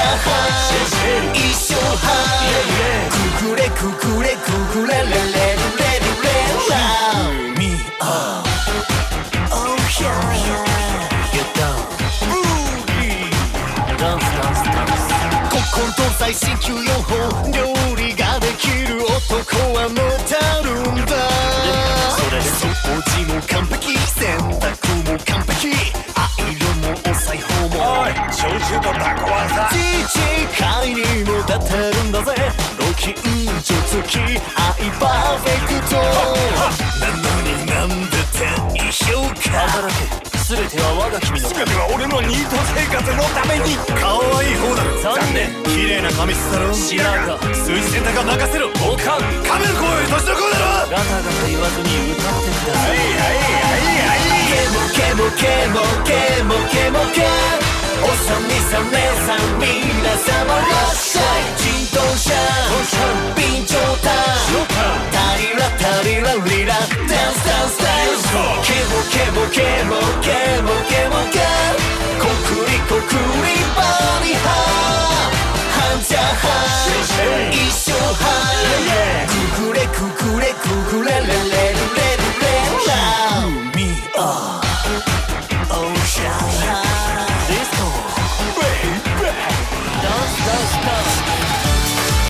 一生くくれくくれくくれれれれれれれ Me up Oh yeah Get down Boogie ダンスダンスダンス古今東西新旧四法料理ができる男はもたるんだそれで掃除も完璧洗濯も完璧アイロンもお裁縫もおい焼酎とタコはさ父会にも立てるんだぜロキン術期愛パーフェクトなのになんで低評価働け全ては我が君の全ては俺のニート生活のために可愛い方だろ残念綺麗な髪質だろ白髪数字選択は任せろおかんカメル声年の子だろガタガタ言わずに歌ってくださいケモケモケモケモケおさみさめさん皆様らっしゃい人頭者備長炭タリラタリラリラダンスダンスダンスケモケモケモケモケモケ